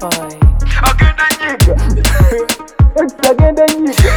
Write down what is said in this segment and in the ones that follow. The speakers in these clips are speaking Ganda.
boy. Agenda nyiga. Agenda nyiga.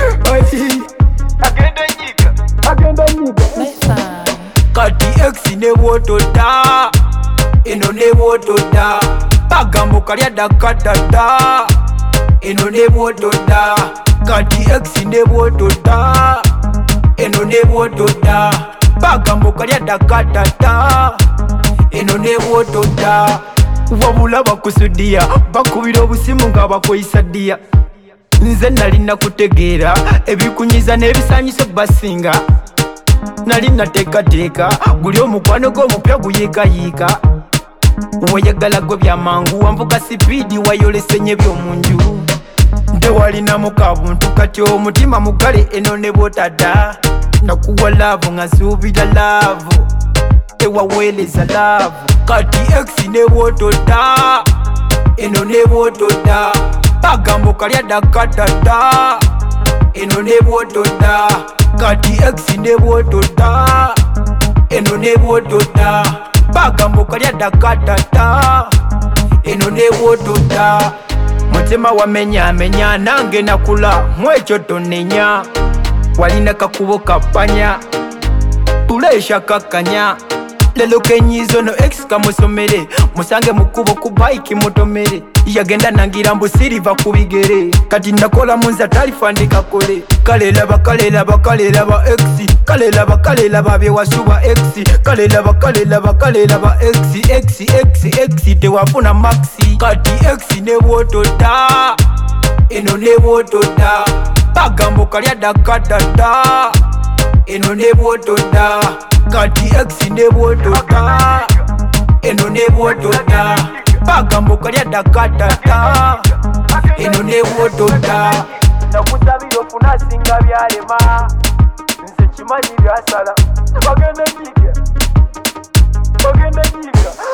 Agenda nyiga. Listen. Kati X ne wotota. Eno ne wotota. Pagambo kalya dakatata. Eno ne wotota. Kati X ne wotota. Eno ne wotota. Pagambo kalya dakatata. Eno ne wotota. Wabula bakusudia bakubira obusimu nga bakoyisa ddia. Nze nalina kutegeera ebikunyiza n'ebisanyuso basinga. Nalina teekateeka guli omukwano gw'omupya guyiikayiika. Weyagala gwe byamangu wanvuga sipiidi wayolesenye by'omunju. Nte walinamu kabuntu kati omutima mugale eno ne bwotata. Nakuwa laavu nga nsuubira laavu ewaweeleza laavu. Kati X ne bwotota. Eno ne bwotota. Pagambo kalya dakatata. Eno ne bwotota. Kati X ne bwotota. Eno ne bwotota. Pagambo kalya dakatata. Eno ne bwotota. Mutima wamenyamenya nange nakula mwekyo tonenya. Walina kakubo kapanya tulesha kakanya. Lelo kenyizo no X kamusomere. Musange mukubo ku bike mutomere. Yagenda nangira mbu siriva kubigere. Kati nakola munza talifandika kole. Kale laba X. Kale laba byewasuba X. Kale laba X tewafuna maxi. Kati X ne bwotota. Eno ne bwotota. Pagambo kalya dakatata. Eno ne bwotota. Kati X ne bwotota. Eno ne bwotota. Pagambo kalya dakatata. Eno ne bwotota. Nakusabira ofuna singa byalema. Nze kimanyi byasala. Bagenda nyiga.